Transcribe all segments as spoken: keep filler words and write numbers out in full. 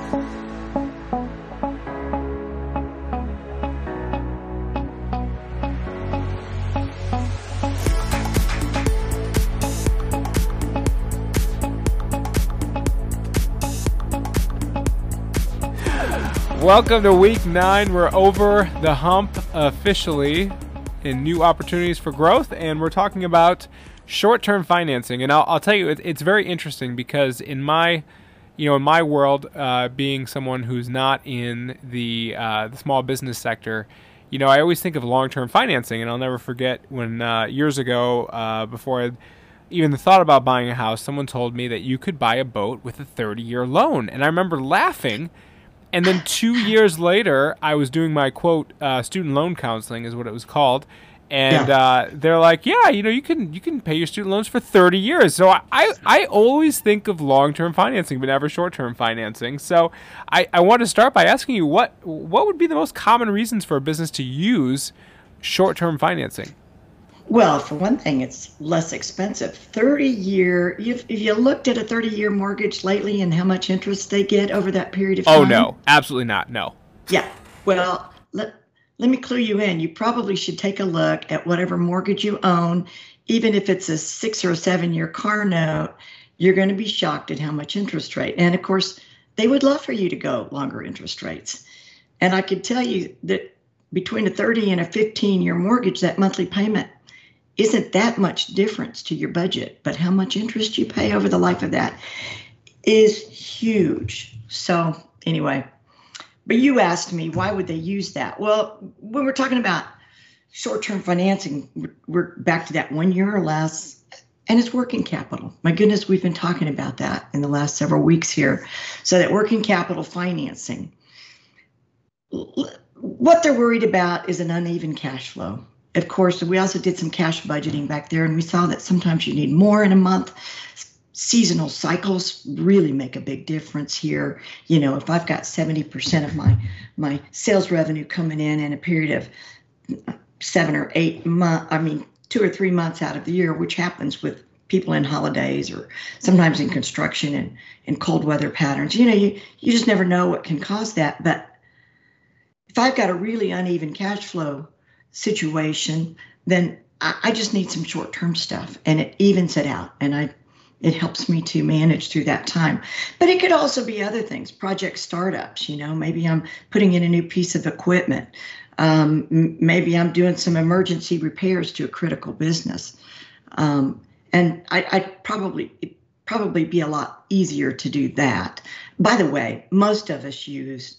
Welcome to week nine. We're over the hump officially in new opportunities for growth, and we're talking about short-term financing. And I'll, I'll tell you, it, it's very interesting because in my, you know, in my world, uh, being someone who's not in the uh, the small business sector, you know, I always think of long-term financing, and I'll never forget when uh, years ago, uh, before I even thought about buying a house, someone told me that you could buy a boat with a thirty-year loan, and I remember laughing. And then two years later, I was doing my, quote, uh, student loan counseling is what it was called. And Yeah. uh, they're like, yeah, you know, you can you can pay your student loans for thirty years. So I, I, I always think of long-term financing, but never short-term financing. So I, I want to start by asking you, what what would be the most common reasons for a business to use short-term financing? Well, for one thing, it's less expensive. thirty year, if, if you looked at a thirty year mortgage lately and how much interest they get over that period of time. Oh, no, absolutely not. No. Yeah. Well, let, let me clue you in. You probably should take a look at whatever mortgage you own. Even if it's a six or a seven year car note, you're going to be shocked at how much interest rate. And of course, they would love for you to go longer interest rates. And I could tell you that between a thirty and a fifteen year mortgage, that monthly payment isn't that much difference to your budget, but how much interest you pay over the life of that is huge. So anyway, but you asked me, why would they use that? Well, when we're talking about short-term financing, we're- we're back to that one year or less, and it's working capital. My goodness, we've been talking about that in the last several weeks here. So that working capital financing, l- what they're worried about is an uneven cash flow. Of course, we also did some cash budgeting back there, and we saw that sometimes you need more in a month. Seasonal cycles really make a big difference here. You know, if I've got seventy percent of my my sales revenue coming in in a period of seven or eight months, I mean, two or three months out of the year, which happens with people in holidays or sometimes in construction and in cold weather patterns, you know, you, you just never know what can cause that. But if I've got a really uneven cash flow situation, then I, I just need some short-term stuff, and it evens it out, and I it helps me to manage through that time. But it could also be other things, project startups. You know, maybe I'm putting in a new piece of equipment. Um, m- maybe I'm doing some emergency repairs to a critical business, um, and I, I'd probably it'd probably be a lot easier to do that. By the way, most of us use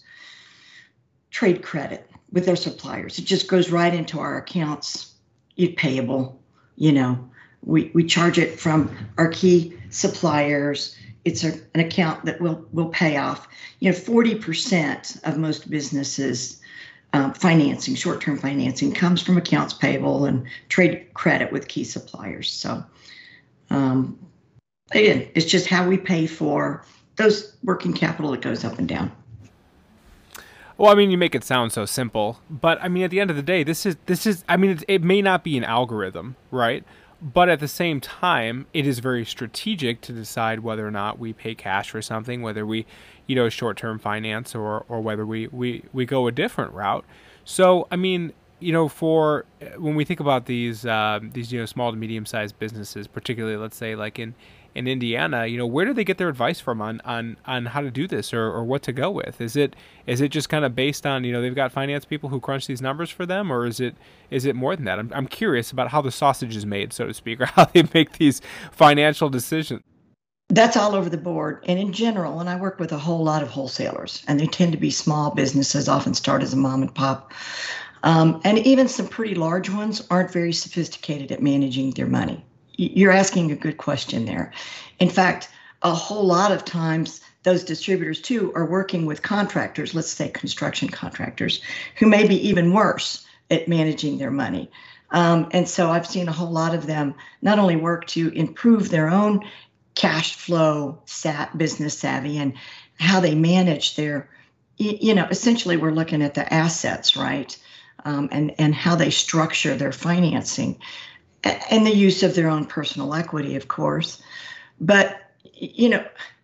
trade credit with their suppliers. It just goes right into our accounts, you payable, you know, we, we charge it from our key suppliers. It's a, an account that will, will pay off. You know, forty percent of most businesses um, financing, short-term financing comes from accounts payable and trade credit with key suppliers. So um, again, it's just how we pay for those working capital that goes up and down. Well, I mean, you make it sound so simple, but I mean, at the end of the day, this is this is. I mean, it, it may not be an algorithm, right? But at the same time, it is very strategic to decide whether or not we pay cash for something, whether we, you know, short-term finance, or or whether we we we go a different route. So, I mean, you know, for when we think about these uh, these you know small to medium-sized businesses, particularly, let's say, like in. in Indiana, you know, where do they get their advice from on, on, on how to do this, or, or what to go with? Is it is it just kind of based on, you know, they've got finance people who crunch these numbers for them, or is it is it more than that? I'm I'm curious about how the sausage is made, so to speak, or how they make these financial decisions. That's all over the board. And in general, and I work with a whole lot of wholesalers, and they tend to be small businesses, often start as a mom and pop. Um, and even some pretty large ones aren't very sophisticated at managing their money. You're asking a good question there. In fact, a whole lot of times those distributors too are working with contractors, let's say construction contractors, who may be even worse at managing their money. Um, and so I've seen a whole lot of them not only work to improve their own cash flow sat business savvy and how they manage their, you know, essentially we're looking at the assets, right? Um, and, and how they structure their financing. And the use of their own personal equity, of course. But, you know,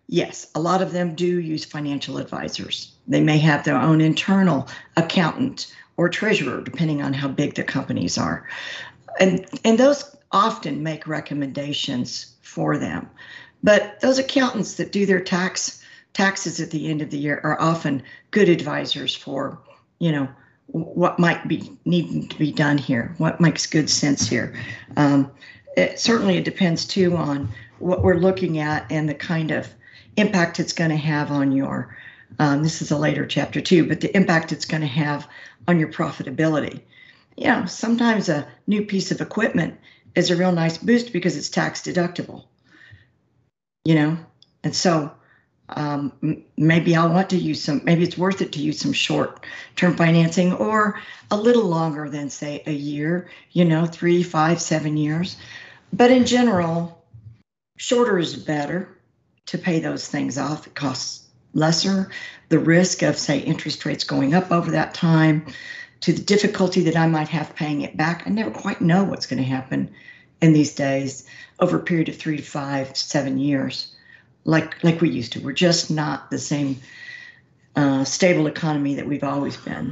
Yes, a lot of them do use financial advisors. They may have their own internal accountant or treasurer, depending on how big the companies are. And, and those often make recommendations for them. But those accountants that do their tax taxes at the end of the year are often good advisors for, you know, what might be needing to be done here, what makes good sense here. Um, it, certainly it depends too on what we're looking at and the kind of impact it's going to have on your, um, this is a later chapter too, but the impact it's going to have on your profitability. You know, sometimes a new piece of equipment is a real nice boost because it's tax deductible, you know, and so um, m- maybe I'll want to use some, maybe it's worth it to use some short-term financing or a little longer than say a year, you know, three, five, seven years. But in general, shorter is better to pay those things off. It costs lesser. The risk of, say, interest rates going up over that time, to the difficulty that I might have paying it back. I never quite know what's going to happen in these days over a period of three to five, seven years, like like we used to. We're just not the same uh, stable economy that we've always been.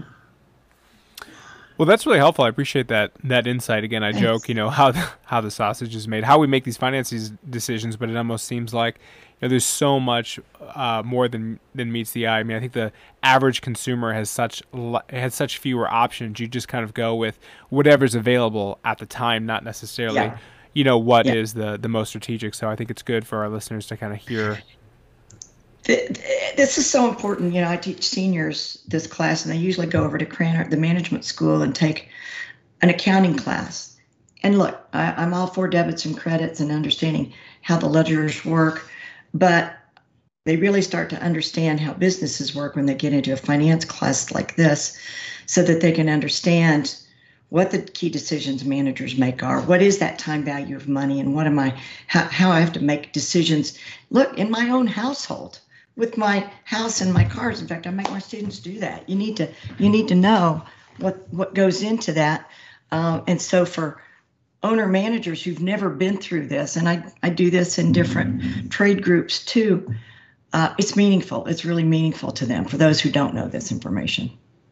Well, that's really helpful. I appreciate that that insight. Again, I Thanks. joke, you know, how the, how the sausage is made, how we make these finances decisions, but it almost seems like, you know, there's so much uh, more than than meets the eye. I mean, I think the average consumer has such has such fewer options. You just kind of go with whatever's available at the time, not necessarily, Yeah. you know, what Yeah. is the the most strategic. So I think it's good for our listeners to kind of hear. Th- This is so important. You know, I teach seniors this class, and they usually go over to Cranor, the management school, and take an accounting class. And look, I, I'm all for debits and credits and understanding how the ledgers work, but they really start to understand how businesses work when they get into a finance class like this, so that they can understand what the key decisions managers make are, what is that time value of money, and what am I, how, how I have to make decisions. Look, in my own household, with my house and my cars. In fact, I make my students do that. You need to you need to know what what goes into that. Um, and so for owner managers who've never been through this, and I, I do this in different trade groups too, uh, it's meaningful. It's really meaningful to them for those who don't know this information.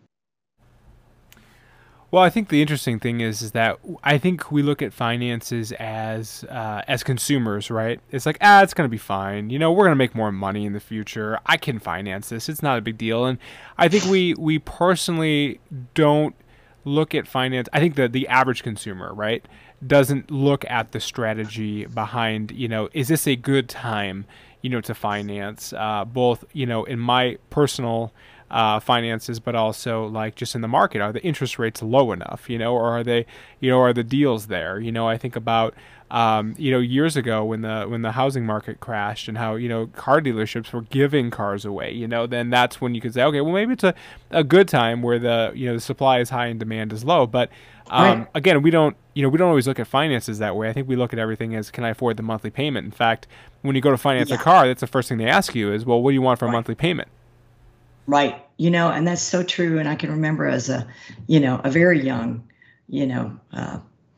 Well, I think the interesting thing is, is that I think we look at finances as uh, as consumers, right? It's like, ah, it's going to be fine. You know, we're going to make more money in the future. I can finance this. It's not a big deal. And I think we we personally don't look at finance. I think that the average consumer, right, doesn't look at the strategy behind, you know, is this a good time, you know, to finance, uh, both, you know, in my personal uh, finances, but also like just in the market. Are the interest rates low enough, you know, or are they, you know, are the deals there? You know, I think about, um, you know, years ago when the when the housing market crashed and how, you know, car dealerships were giving cars away, you know, then that's when you could say, okay, well, maybe it's a, a good time where the, you know, the supply is high and demand is low. But um, Right. again, we don't, you know, we don't always look at finances that way. I think we look at everything as, can I afford the monthly payment? In fact, when you go to finance a Yeah. car, that's the first thing they ask you is, well, what do you want for a Right. monthly payment? Right. You know, and that's so true. And I can remember as a, you know, a very young, you know, uh,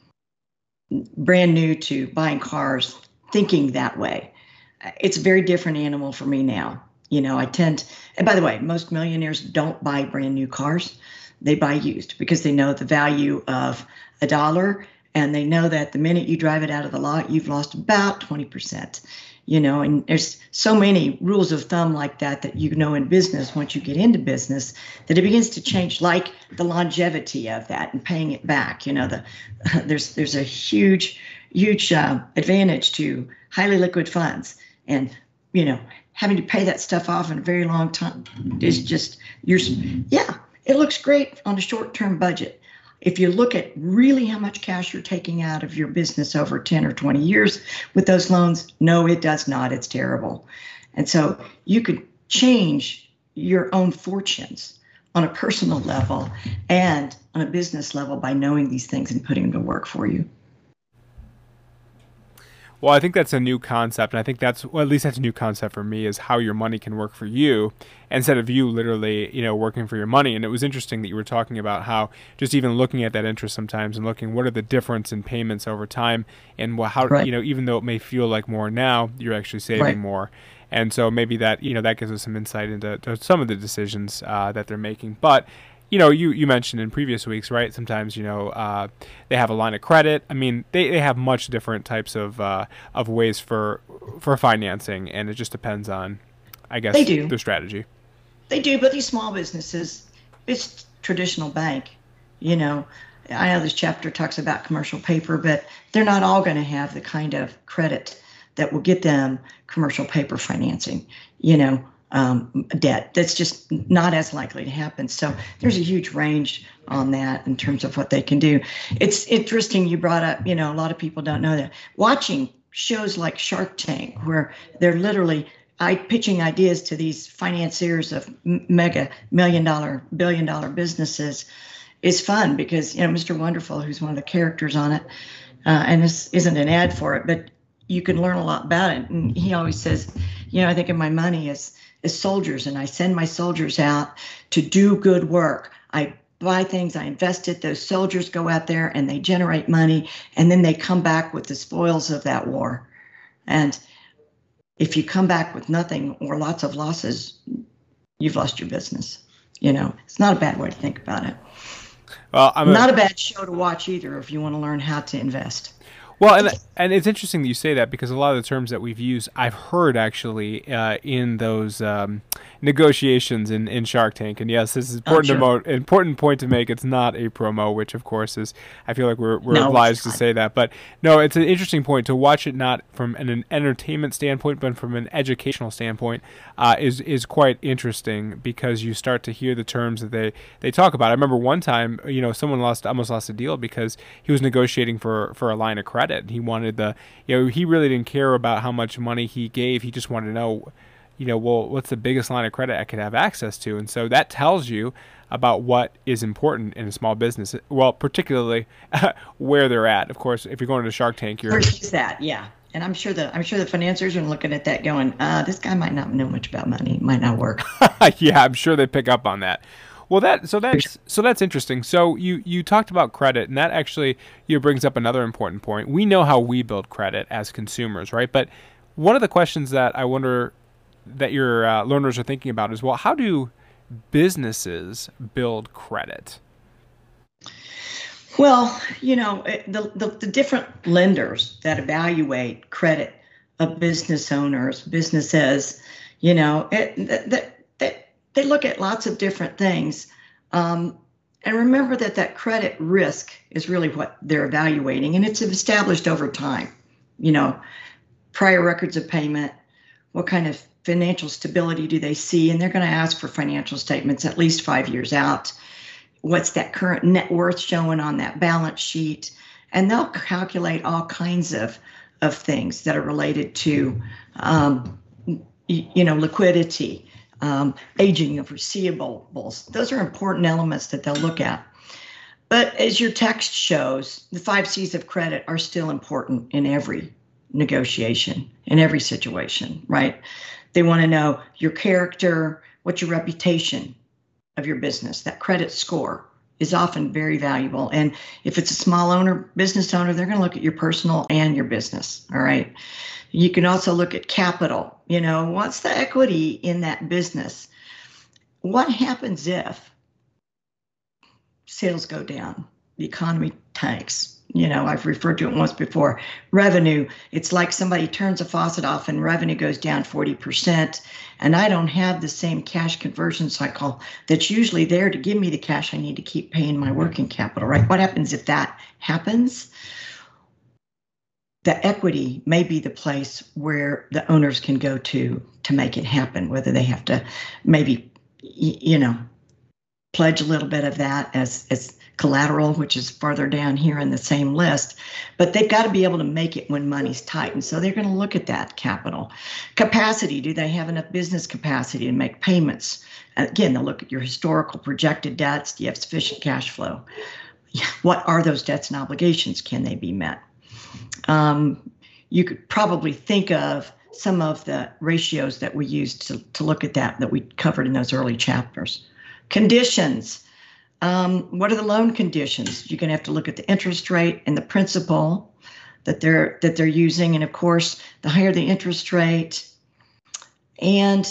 brand new to buying cars, thinking that way. It's a very different animal for me now. You know, I tend, and by the way, most millionaires don't buy brand new cars. They buy used because they know the value of a dollar, and they know that the minute you drive it out of the lot, you've lost about twenty percent. You know, and there's so many rules of thumb like that that you know in business once you get into business that it begins to change, like the longevity of that and paying it back. You know, the there's there's a huge huge uh, advantage to highly liquid funds, and you know having to pay that stuff off in a very long time is just you're yeah it looks great on a short-term budget. If you look at really how much cash you're taking out of your business over ten or twenty years with those loans, no, it does not. It's terrible. And so you could change your own fortunes on a personal level and on a business level by knowing these things and putting them to work for you. Well, I think that's a new concept, and I think that's well, at least that's a new concept for me is how your money can work for you instead of you literally, you know, working for your money. And it was interesting that you were talking about how just even looking at that interest sometimes and looking what are the difference in payments over time, and wha- how Right. you know even though it may feel like more now, you're actually saving Right. more. And so maybe that you know that gives us some insight into to some of the decisions uh, that they're making, but you know, you, you mentioned in previous weeks, right? Sometimes, you know, uh, they have a line of credit. I mean, they, they have much different types of uh, of ways for for financing, and it just depends on, I They guess, do. their strategy. They do, but these small businesses, it's traditional bank. You know, I know this chapter talks about commercial paper, but they're not all going to have the kind of credit that will get them commercial paper financing, you know, um, debt. That's just not as likely to happen. So there's a huge range on that in terms of what they can do. It's interesting you brought up, you know, a lot of people don't know that. Watching shows like Shark Tank, where they're literally I pitching ideas to these financiers of mega million dollar, billion dollar businesses is fun because, you know, mister Wonderful, who's one of the characters on it, uh, and this isn't an ad for it, but you can learn a lot about it. And he always says, you know, I think of my money as as soldiers, and I send my soldiers out to do good work. I buy things, I invest it. Those soldiers go out there and they generate money, and then they come back with the spoils of that war. And if you come back with nothing or lots of losses, you've lost your business. You know, it's not a bad way to think about it. Well, I'm a Not a bad show to watch either if you want to learn how to invest. Well, and and it's interesting that you say that because a lot of the terms that we've used, I've heard actually uh, in those um, negotiations in, in Shark Tank. And yes, this is Oh, important to sure. mo- important point to make. It's not a promo, which of course is I feel like we're we're No, obliged it's to not. say that. But no, it's an interesting point to watch it not from an, an entertainment standpoint, but from an educational standpoint uh, is is quite interesting because you start to hear the terms that they, they talk about. I remember one time, you know, someone lost almost lost a deal because he was negotiating for for a line of credit. He wanted the, you know, he really didn't care about how much money he gave. He just wanted to know, you know, well, what's the biggest line of credit I could have access to? And so that tells you about what is important in a small business. Well, particularly where they're at. Of course, if you're going to Shark Tank, you're Where's that? Yeah. And I'm sure the I'm sure the financiers are looking at that going, uh, this guy might not know much about money. It might not work. yeah, I'm sure they pick up on that. Well, that so that's so that's interesting. So you you talked about credit, and that actually you know, brings up another important point. We know how we build credit as consumers, right? But one of the questions that I wonder that your uh, learners are thinking about is, well, how do businesses build credit? Well, you know, it- the, the, the different lenders that evaluate credit of business owners, businesses, you know, it, that, that, they look at lots of different things. Um, and remember that that credit risk is really what they're evaluating, and it's established over time. You know, prior records of payment, what kind of financial stability do they see? And they're going to ask for financial statements at least five years out. What's that current net worth showing on that balance sheet? And they'll calculate all kinds of, of things that are related to, um, you, you know, liquidity, um, aging of receivables. Those are important elements that they'll look at. But as your text shows, the five C's of credit are still important in every negotiation, in every situation, right? They want to know your character, what's your reputation of your business. That credit score is often very valuable. And if it's a small owner, business owner, they're going to look at your personal and your business. All right. You can also look at capital. You know, what's the equity in that business? What happens if sales go down, the economy tanks? You know, I've referred to it once before. Revenue, it's like somebody turns a faucet off and revenue goes down forty percent. And I don't have the same cash conversion cycle that's usually there to give me the cash I need to keep paying my working capital, right? What happens if that happens? The equity may be the place where the owners can go to to make it happen, whether they have to maybe, you know, pledge a little bit of that as, as collateral, which is farther down here in the same list, but they've got to be able to make it when money's tight. And so they're going to look at that capital capacity. Do they have enough business capacity to make payments? Again, they'll look at your historical projected debts. Do you have sufficient cash flow? What are those debts and obligations? Can they be met? Um, you could probably think of some of the ratios that we used to, to look at that, that we covered in those early chapters. Conditions. Um, what are the loan conditions? You're going to have to look at the interest rate and the principal that they're that they're using. And of course, the higher the interest rate and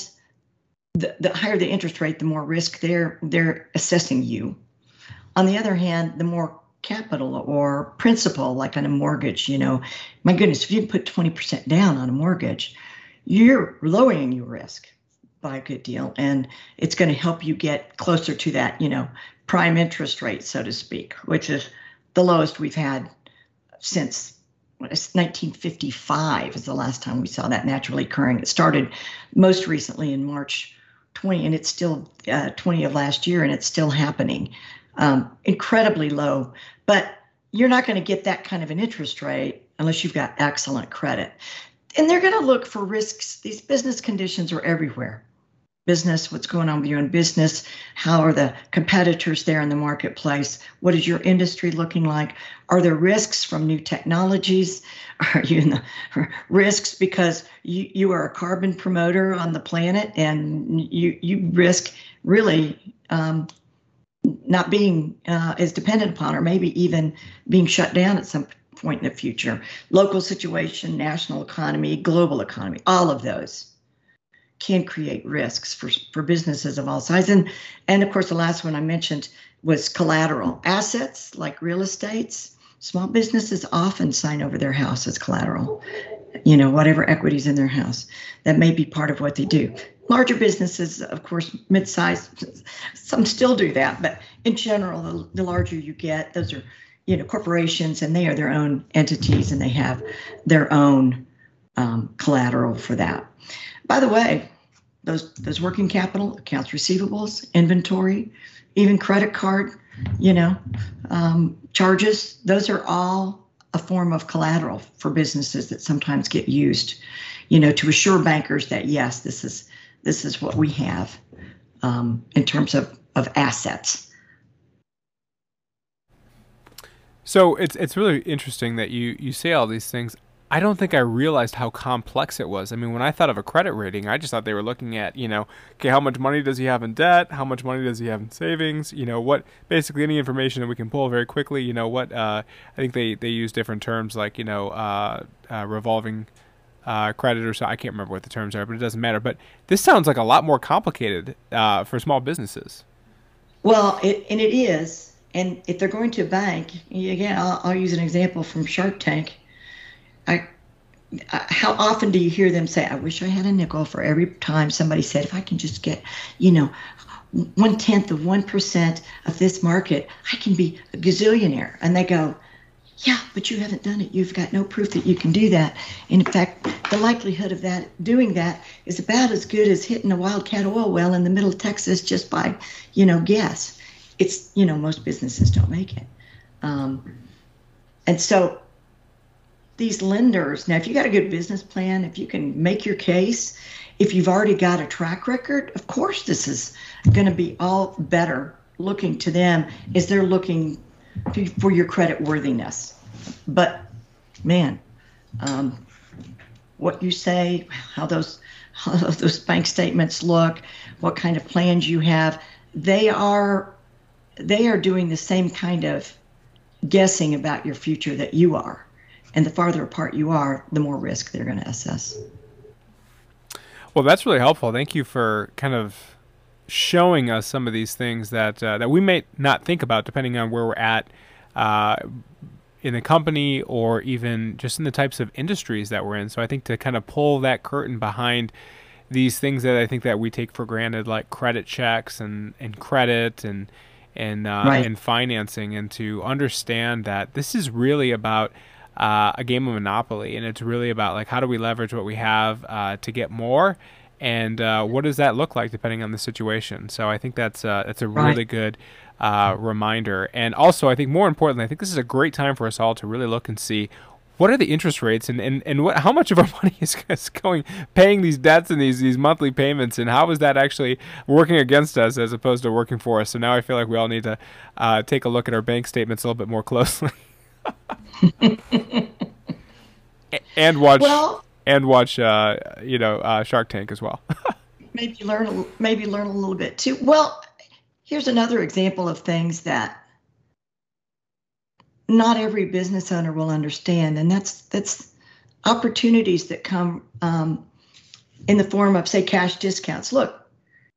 the, the higher the interest rate, the more risk they're they're assessing you. On the other hand, the more capital or principal, like on a mortgage, you know, my goodness, if you put twenty percent down on a mortgage, you're lowering your risk by a good deal. And it's going to help you get closer to that, you know, prime interest rate, so to speak, which is the lowest we've had since nineteen fifty-five is the last time we saw that naturally occurring. It started most recently in March twentieth, and it's still uh, twenty of last year, and it's still happening. Um, incredibly low, but you're not going to get that kind of an interest rate unless you've got excellent credit. And they're going to look for risks. These business conditions are everywhere. Business, what's going on with you in business? How are the competitors there in the marketplace? What is your industry looking like? Are there risks from new technologies? Are you in the risks because you, you are a carbon promoter on the planet and you, you risk really um, not being uh, as dependent upon, or maybe even being shut down at some point in the future. Local situation, national economy, global economy, all of those can create risks for, for businesses of all sizes. And, and of course, the last one I mentioned was collateral. Assets like real estates. Small businesses often sign over their house as collateral, you know, whatever equity's in their house. That may be part of what they do. Larger businesses, of course, mid-sized, some still do that. But in general, the, the larger you get, those are, you know, corporations, and they are their own entities, and they have their own um, collateral for that. By the way, those those working capital, accounts receivables, inventory, even credit card, you know, um, charges, those are all a form of collateral for businesses that sometimes get used, you know, to assure bankers that, yes, this is this is what we have um, in terms of, of assets. So it's it's really interesting that you, you say all these things. I don't think I realized how complex it was. I mean, when I thought of a credit rating, I just thought they were looking at, you know, okay, how much money does he have in debt? How much money does he have in savings? You know, what, basically any information that we can pull very quickly, you know, what, uh, I think they, they use different terms like, you know, uh, uh, revolving uh, credit or so. I can't remember what the terms are, but it doesn't matter. But this sounds like a lot more complicated uh, for small businesses. Well, it, and it is. And if they're going to a bank, again, I'll, I'll use an example from Shark Tank. I, uh, how often do you hear them say, I wish I had a nickel for every time somebody said, if I can just get, you know, one tenth of one percent of this market, I can be a gazillionaire. And they go, yeah, but you haven't done it. You've got no proof that you can do that. And in fact, the likelihood of that doing that is about as good as hitting a wildcat oil well in the middle of Texas just by, you know, guess. It's, you know, most businesses don't make it. Um, and so these lenders, now, if you got a good business plan, if you can make your case, if you've already got a track record, of course, this is going to be all better looking to them as they're looking to, for your credit worthiness. But man, um, what you say, how those, how those bank statements look, what kind of plans you have, they are, they are doing the same kind of guessing about your future that you are. And the farther apart you are, the more risk they're going to assess. Well, that's really helpful. Thank you for kind of showing us some of these things that uh, that we may not think about, depending on where we're at uh, in the company, or even just in the types of industries that we're in. So I think to kind of pull that curtain behind these things that I think that we take for granted, like credit checks and, and credit and and uh, right. and financing, and to understand that this is really about Uh, a game of Monopoly, and it's really about like how do we leverage what we have uh, to get more, and uh, what does that look like depending on the situation. So I think that's uh, that's a really right. good uh, reminder. And also, I think more importantly, I think this is a great time for us all to really look and see what are the interest rates, and and, and what, how much of our money is, is going paying these debts and these these monthly payments, and how is that actually working against us as opposed to working for us. So now I feel like we all need to uh, take a look at our bank statements a little bit more closely. and watch Well, and watch uh, you know uh, Shark Tank as well. maybe learn a, maybe learn a little bit too. Well, here's another example of things that not every business owner will understand, and that's that's opportunities that come um, in the form of, say, cash discounts. Look,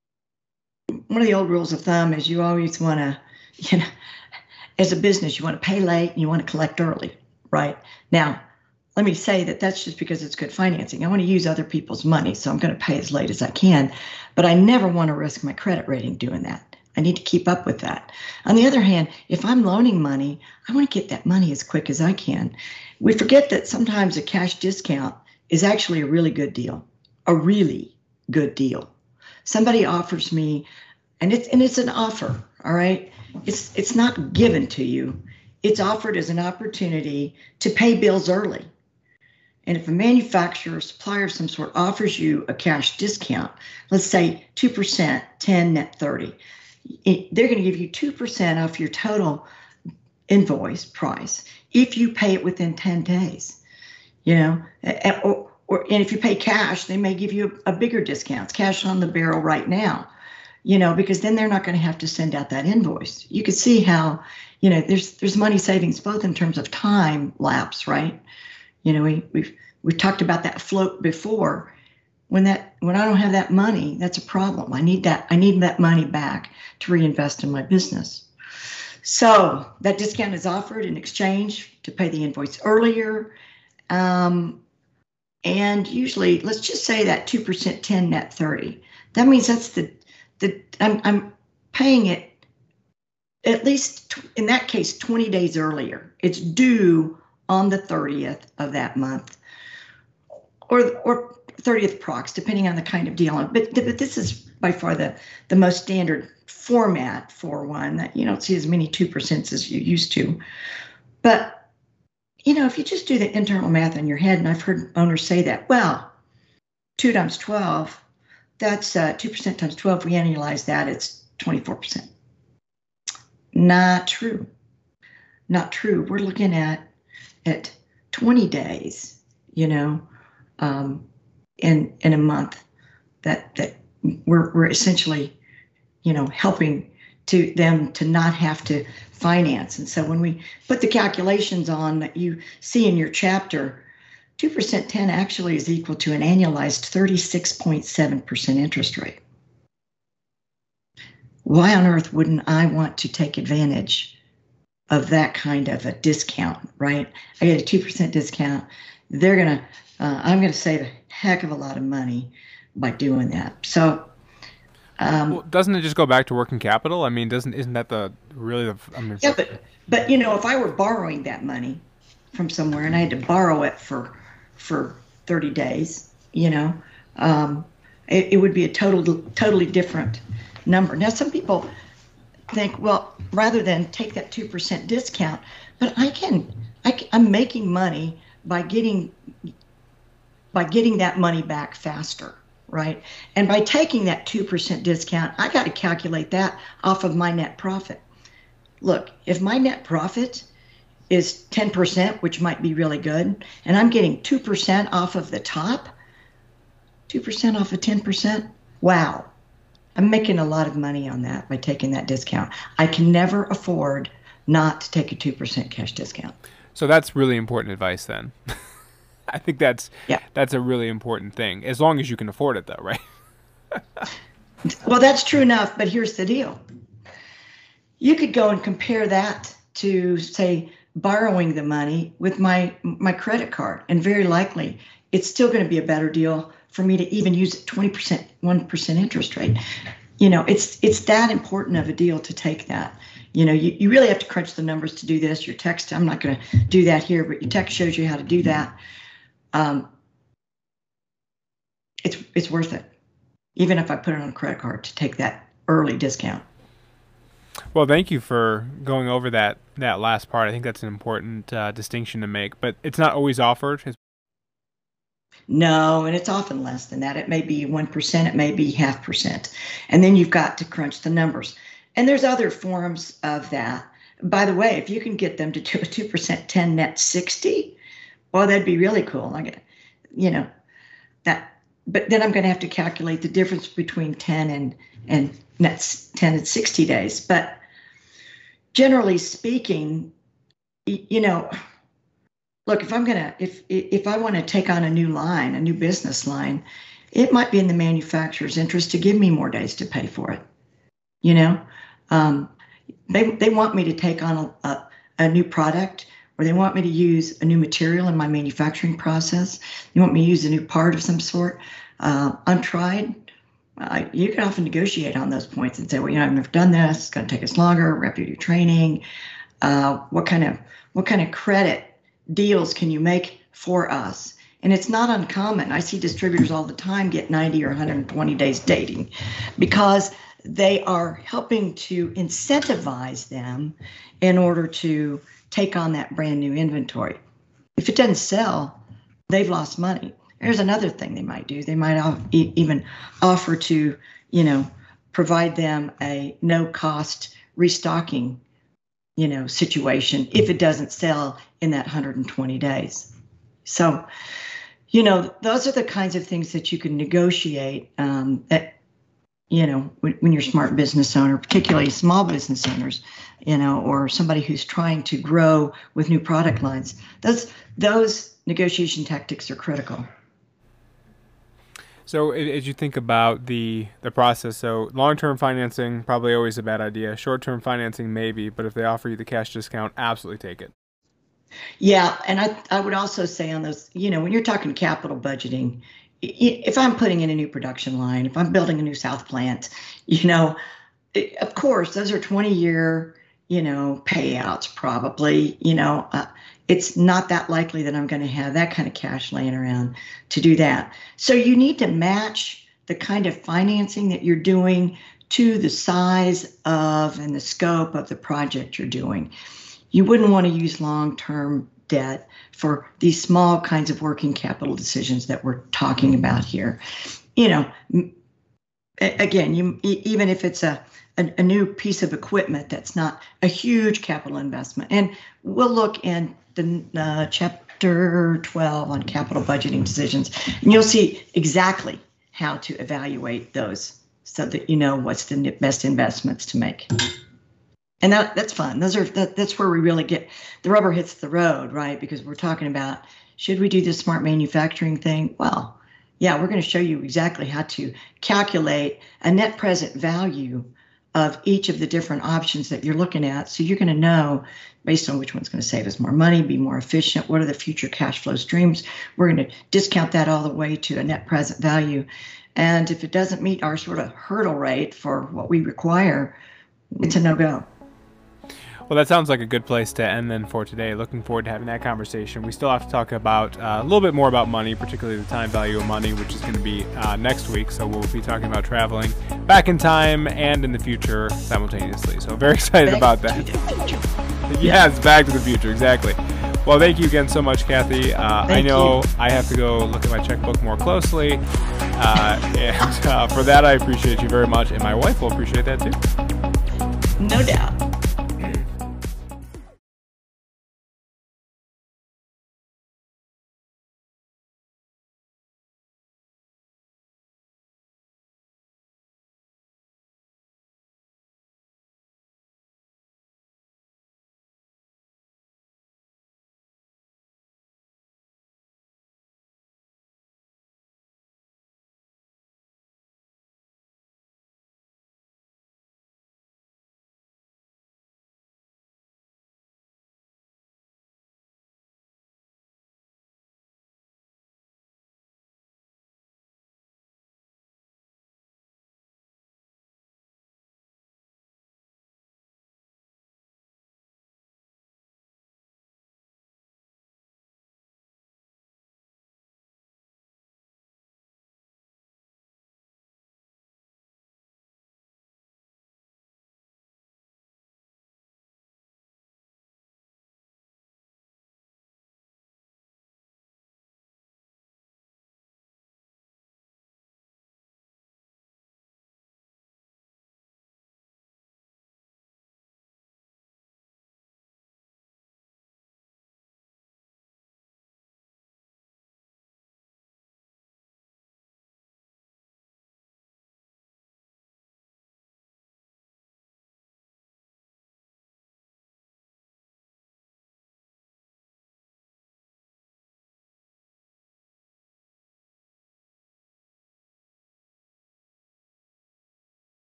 one of the old rules of thumb is you always want to, you know, as a business, you want to pay late and you want to collect early, right? Now, let me say that that's just because it's good financing. I want to use other people's money, so I'm going to pay as late as I can, but I never want to risk my credit rating doing that. I need to keep up with that. On the other hand, if I'm loaning money, I want to get that money as quick as I can. We forget that sometimes a cash discount is actually a really good deal, a really good deal. Somebody offers me, and it's and it's an offer, all right? It's it's not given to you. It's offered as an opportunity to pay bills early. And if a manufacturer or supplier of some sort offers you a cash discount, let's say two percent, ten, net thirty, it, they're going to give you two percent off your total invoice price if you pay it within ten days, you know, or, or and if you pay cash, they may give you a, a bigger discount, cash on the barrel right now, you know, because then they're not going to have to send out that invoice. You can see how, you know, there's there's money savings both in terms of time lapse, right? You know, we we've we've talked about that float before. When that when I don't have that money, that's a problem. I need that I need that money back to reinvest in my business. So that discount is offered in exchange to pay the invoice earlier. Um, and usually, let's just say that two percent, ten, net thirty. That means that's the the I'm I'm paying it at least in that case twenty days earlier. It's due on the thirtieth of that month, or or thirtieth prox, depending on the kind of deal. But, but this is by far the, the most standard format for one, that you don't see as many two percents as you used to. But, you know, if you just do the internal math in your head, and I've heard owners say that, well, two times twelve, that's uh, two percent times twelve. We annualize that, it's twenty-four percent. Not true. Not true. We're looking at at twenty days, you know, um, in in a month that that we're we're essentially, you know, helping to them to not have to finance. And so when we put the calculations on that you see in your chapter, two percent ten actually is equal to an annualized thirty-six point seven percent interest rate. Why on earth wouldn't I want to take advantage of that kind of a discount, right? I get a two percent discount. They're going to, uh, I'm going to save a heck of a lot of money by doing that. So, um, Well, doesn't it just go back to working capital? I mean, doesn't isn't that the really the? I mean, yeah, but, but, you know, if I were borrowing that money from somewhere and I had to borrow it for, for thirty days, you know, um, it, it would be a total, totally different number. Now, some people think, well, rather than take that two percent discount, but I can, I can, I'm making money by getting, by getting that money back faster, right? And by taking that two percent discount, I got to calculate that off of my net profit. Look, if my net profit is ten percent, which might be really good, and I'm getting two percent off of the top, two percent off of ten percent, wow. I'm making a lot of money on that by taking that discount. I can never afford not to take a two percent cash discount. so that's really important advice then. I think that's Yeah. that's a really important thing, as long as you can afford it, though, right? Well, that's true enough, but here's the deal. You could go and compare that to, say, borrowing the money with my my credit card, and very likely it's still going to be a better deal for me to even use twenty percent, one percent interest rate. You know, it's it's that important of a deal to take that. You know, you, you really have to crunch the numbers to do this. Your text, I'm not going to do that here, but your text shows you how to do that. Um, it's it's worth it, even if I put it on a credit card, to take that early discount. Well, thank you for going over that that last part. I think that's an important uh, distinction to make, but it's not always offered. It's- No, and it's often less than that. It may be one percent, it may be half percent. And then you've got to crunch the numbers. And there's other forms of that. By the way, if you can get them to do a two percent ten net sixty, well, that'd be really cool. I get, you know, that, but then I'm going to have to calculate the difference between ten and, and that's ten and sixty days. But generally speaking, you know, look, if I'm going to, if, if I want to take on a new line, a new business line, it might be in the manufacturer's interest to give me more days to pay for it. You know, um, they, they want me to take on a, a, a new product, or they want me to use a new material in my manufacturing process. They want me to use a new part of some sort. Uh, untried, uh, you can often negotiate on those points and say, well, you know, I've never done this. It's going to take us longer. We're going to have to do training. Uh, what kind of what kind of credit deals can you make for us? And it's not uncommon. I see distributors all the time get ninety or one hundred twenty days dating, because they are helping to incentivize them in order to take on that brand new inventory. If it doesn't sell, they've lost money. There's another thing they might do. They might even offer to, you know, provide them a no-cost restocking, you know, situation if it doesn't sell in that one hundred twenty days. So, you know, those are the kinds of things that you can negotiate um, at, you know, when, when you're a smart business owner, particularly small business owners, you know, or somebody who's trying to grow with new product lines. Those those negotiation tactics are critical. So as you think about the the process, so long-term financing, probably always a bad idea. Short-term financing, maybe, but if they offer you the cash discount, absolutely take it. Yeah, and I, I would also say on those, you know, when you're talking capital budgeting, if I'm putting in a new production line, if I'm building a new south plant, you know, of course, those are twenty-year, you know, payouts probably, you know. Uh, it's not that likely that I'm going to have that kind of cash laying around to do that. So you need to match the kind of financing that you're doing to the size of and the scope of the project you're doing. You wouldn't want to use long-term debt for these small kinds of working capital decisions that we're talking about here. You know, again, you even if it's a, a, a new piece of equipment that's not a huge capital investment. And we'll look in the uh, chapter twelve on capital budgeting decisions, and you'll see exactly how to evaluate those so that you know what's the best investments to make. And that that's fun. Those are that, that's where we really get the rubber hits the road, right? Because we're talking about, should we do this smart manufacturing thing? Well, yeah, we're going to show you exactly how to calculate a net present value of each of the different options that you're looking at. So you're going to know based on which one's going to save us more money, be more efficient. What are the future cash flow streams? We're going to discount that all the way to a net present value. And if it doesn't meet our sort of hurdle rate for what we require, it's a no-go. Well, that sounds like a good place to end then for today. Looking forward to having that conversation. We still have to talk about uh, a little bit more about money, particularly the time value of money, which is going to be uh, next week. So we'll be talking about traveling back in time and in the future simultaneously. So very excited Back about that. Yes, back to the future, exactly. Well, thank you again so much, Kathy. Uh, I know you. I have to go look at my checkbook more closely. Uh, and uh, for that, I appreciate you very much. And my wife will appreciate that too. No doubt.